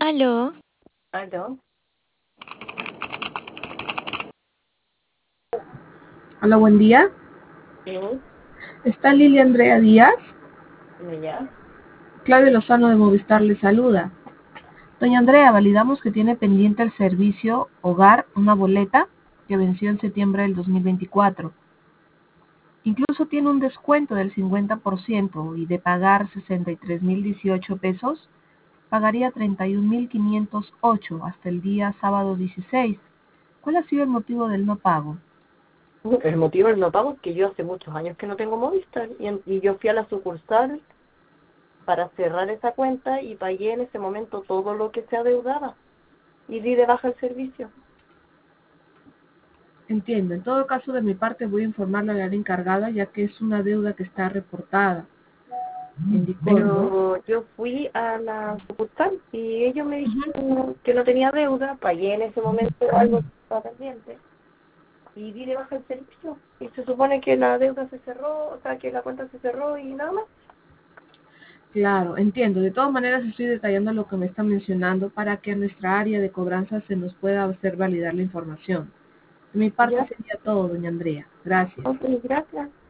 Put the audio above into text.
Aló, Aló, Hola, buen día. sí, ¿Está Lilia Andrea Díaz? ya. Claudio Lozano de Movistar le saluda. Doña Andrea, validamos que tiene pendiente el servicio Hogar, una boleta que venció en septiembre del 2024. Incluso tiene un descuento del 50% y de pagar 63.018 pesos, pagaría 31.508 hasta el día sábado 16. ¿Cuál ha sido el motivo del no pago? El motivo del no pago es que yo hace muchos años que no tengo Movistar y yo fui a la sucursal para cerrar esa cuenta y pagué en ese momento todo lo que se adeudaba y di de baja el servicio. Entiendo. En todo caso, de mi parte voy a informarle al área encargada, ya que es una deuda que está reportada. Indicó, ¿no? Pero yo fui a la sucursal y ellos me dijeron que no tenía deuda, pagué en ese momento algo que estaba pendiente y di de baja el servicio. Y se supone que la deuda se cerró, o sea, que la cuenta se cerró y nada más. Claro, entiendo. De todas maneras, estoy detallando lo que me está mencionando para que a nuestra área de cobranza se nos pueda hacer validar la información. De mi parte Ya, sería todo, doña Andrea. Gracias. ok, gracias.